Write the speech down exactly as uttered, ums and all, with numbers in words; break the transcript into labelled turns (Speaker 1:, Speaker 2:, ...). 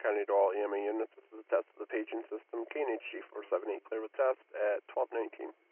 Speaker 1: County to all E M A units. This is a test of the paging system. K N H G four seven eight, clear with test at twelve nineteen.